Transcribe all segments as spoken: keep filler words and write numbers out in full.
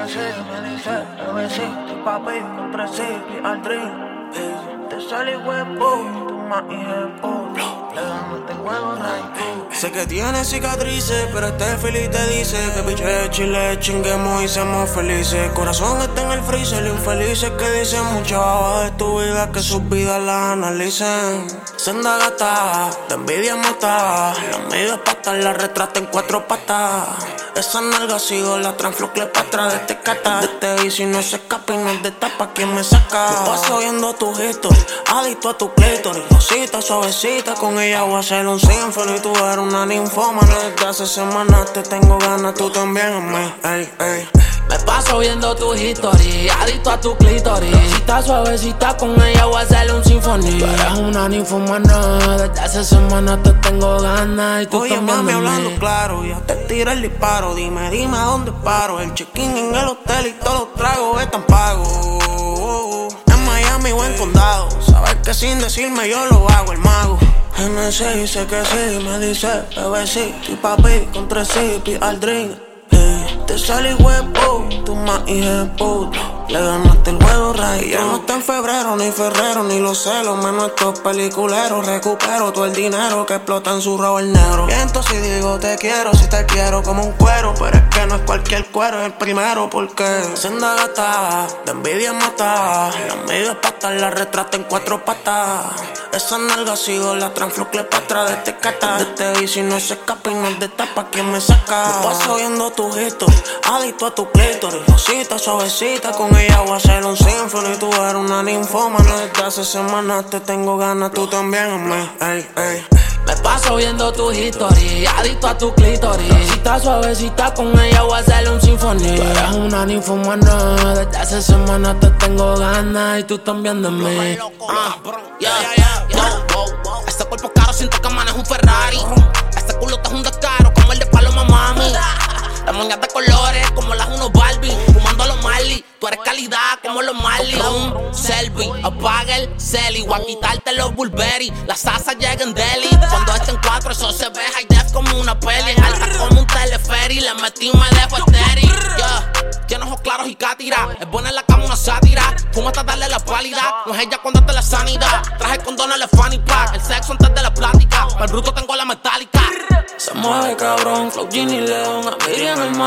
que sí, me dice, bebecito y papi, con principio al dream. Te sale huevo, tu más hijo, le ganaste el huevo, Ray. Sé que tienes cicatrices, pero este feliz te dice que piche chile, chinguemos y seamos felices. Corazón está en el freezer, los infelices que dicen mucha baba de tu vida, que sus vidas las analicen. Senda gata, de envidia mata, las medias patas las retrata en cuatro patas. Esa nalga sigo la transflocle pa' atrás de este cata. De este y si no se escapa y no es de tapa, ¿quién me saca? Me paso viendo tus historias, adicto a tu clítoris. Rosita, suavecita, con ella voy a hacer un symphony. Tú eres una ninfómana, desde hace semanas te tengo ganas, tú también a mí, ey, ey. Me paso viendo tus historias, adicto a tu clítoris. Rosita, suavecita, con ella voy a hacer un symphony. Tú eres una ninfómana, desde hace semanas te tengo ganas y tú Oye, también mami, a mí. hablando claro, ya te tira el disparo. Dime, dime a dónde paro. El check-in en el hotel y todos los tragos están pagos. En Miami o en Condado, sabes que sin decirme yo lo hago, el mago. En ese dice que sí, me dice bebecito y papi, con tres sipi al drink. Hey, te sale huevo, tu más hija de puta, le ganaste el huevo, Ray. Ya no está en febrero, ni ferrero, ni los celos, menos estos peliculeros. Recupero todo el dinero que explota en su rabo el negro. Y entonces digo te quiero, si te quiero como un cuero, pero es que no es cualquier cuero, es el primero porque senda gata, de envidia mata, las medias patas las retrata en cuatro patas. Esa nalga sigo la transflocle pa' atrás de este cata. De este y si no se escapa y no es de tapa, ¿quién me saca? Me paso viendo tus historias, adicto a tu clítoris. Rosita, suavecita, con ella voy a hacer un symphony. Tú eres una ninfómana, desde hace semanas te tengo ganas, tú también a mí, ey, ey. Me paso viendo tus historias, adicto a tu clítoris. Rosita, suavecita, con ella voy a hacer un symphony. Tú eres una ninfómana, desde hace semanas te tengo ganas y tú también de mí. Ah, yeah, yeah, yeah. Wow, wow. Este cuerpo caro siento que maneja un Ferrari. Este culo es un descaro como el de Paloma Mami. Las moñas de colores como las unos Barbie. Fumando a los Marley, tú eres calidad como los Marley. Un selfie, apaga el celi. Voy a quitarte los Burberry, la salsa llega en deli. Cuando estén cuatro eso se ve high def como una peli. En alta como un teleferi, le metí me dejo estéril. Yeah. Tiene ojos claros y cátira, es buena en la cama una sátira. Fuma hasta darle la pálida, no es ella cuando te la sanidad. Traje condones el fanny pack, el sexo antes de la plática. Para el bruto tengo la metálica. Se mueve cabrón, Flow Ginny León, a Miriam el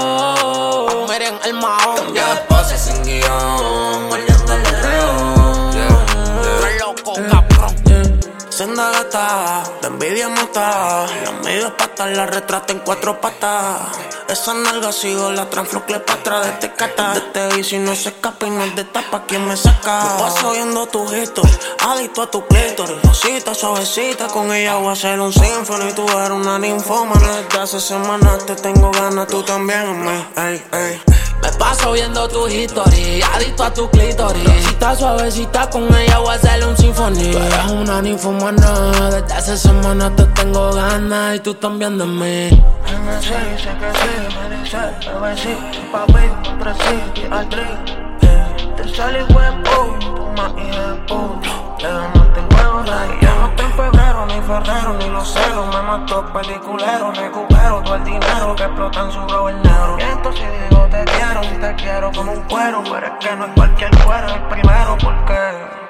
Mao. Miren el mao. Cambia de pose sin guión, guardando el león. Re loco, cabrón. Senda gata, de envidia mata, las medias patas las retrata en cuatro patas. Esa nalga sigo la transflocle pa' atrás de este cata. De este y si no se escapa y no es de tapa, ¿quién me saca? Me paso viendo tus historias, adicto a tu clítoris. Rosita, suavecita, con ella voy a hacer un symphony. Tú eres una ninfómana, desde hace semanas te tengo ganas, tú también a mí, ey, ey. Me paso viendo tus historias, adicto a tu clítoris. Rosita, suavecita, con ella voy a hacer un symphony. Tú eres una ninfómana, desde hace semanas te tengo ganas y tú también de mí. En ese dice que sí, me dice bebecito y papi, con tres sipi al drink. Te sale huevo, tu más hija de puta, le ganaste el huevo, Ray. Ya no está en febrero, ni ferrero, ni los celos, me mató peliculero. Recupero todo el dinero que explota en su rabo el negro. Y entonces digo te quiero, si te quiero como un cuero, pero es que no es cualquier cuero, es el primero porque